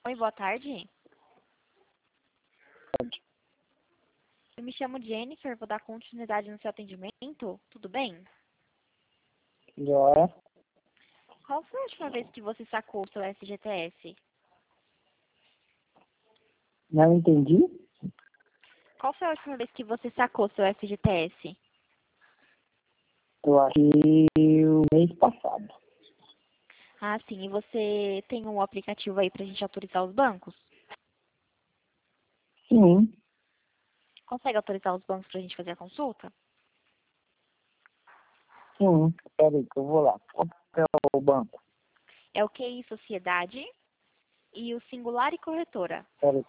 Oi, boa tarde. Eu me chamo Jennifer, vou dar continuidade no seu atendimento. Tudo bem? Já. Qual foi a última vez que você sacou o seu FGTS? Não entendi? Qual foi a última vez que você sacou seu FGTS? Eu achei o mês passado. Ah, sim. E você tem um aplicativo aí pra gente autorizar os bancos? Sim, Consegue autorizar os bancos pra gente fazer a consulta? sim. Peraí que eu vou lá. Qual que é o banco? É o QI Sociedade e o Singular e Corretora. Peraí,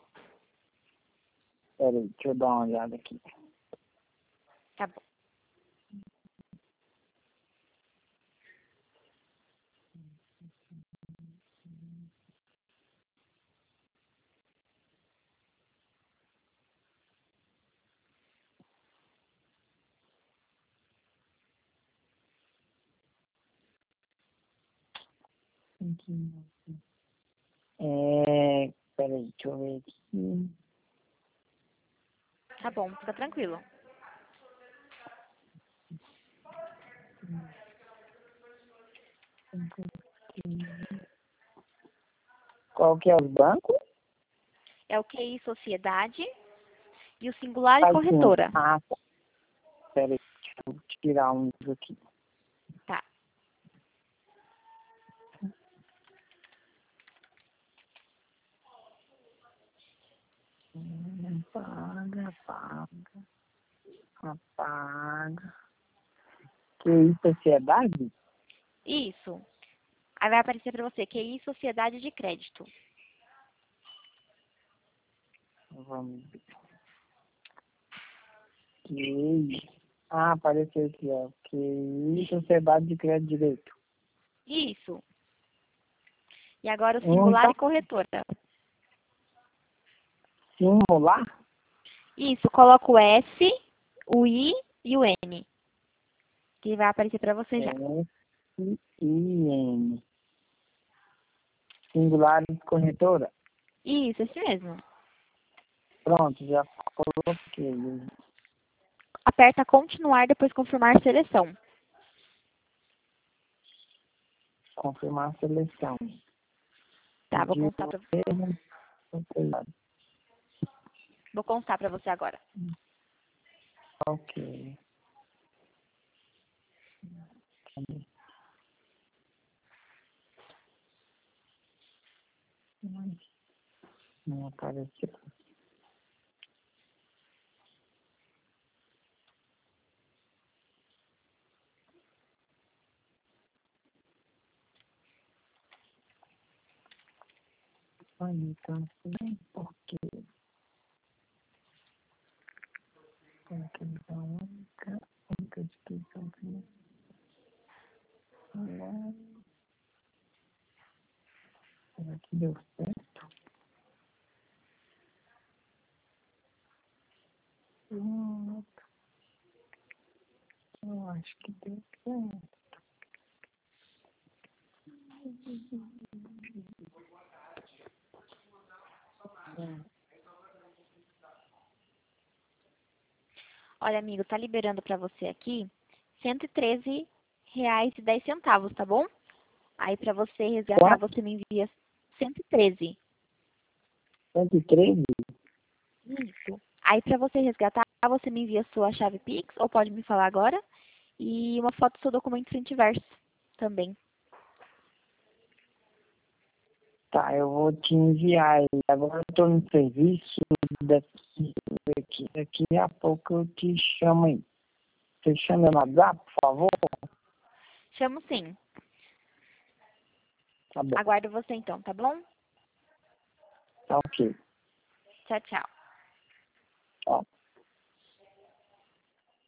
deixa eu dar uma olhada aqui. Tá bom. Peraí, deixa eu ver aqui. Tá bom, fica tranquilo. Qual que é o banco? É o QI Sociedade e o Singular e Faz sim. Corretora. Ah, tá. Peraí, deixa eu tirar uns aqui. Tá. Apaga. Que isso, sociedade? Isso. Aí vai aparecer pra você QI Sociedade de Crédito. Vamos ver. Apareceu aqui, ó. QI, Sociedade de Crédito Direito. Isso. E agora o Singular Então, e Corretora. simular? Isso, coloca o S, o I e o N. Que vai aparecer pra você já. S-I-N. Singular e corretora? Isso, esse mesmo. Pronto, já coloquei. Aperta continuar, depois confirmar seleção. Confirmar a seleção. Tá, vou De constar pra, erro, sociedade. vou constar pra você agora. Ok. Não apareceu. Então, por quê? Porque a única descrição que será que deu certo? Eu acho que deu certo. Olha, amigo, tá liberando pra você aqui R$ 113,10, tá bom? Aí pra você resgatar, Quanto? você me envia 113. 113? Isso. Aí pra você resgatar, você me envia sua chave Pix, ou pode me falar agora, e uma foto do seu documento frente e verso também. Tá, eu vou te enviar ele. Agora eu tô no serviço daqui a pouco eu te chamo aí. Você chama no WhatsApp, por favor? Chamo sim. Tá bom, Aguardo você então, tá bom? tá ok. Tchau, tchau.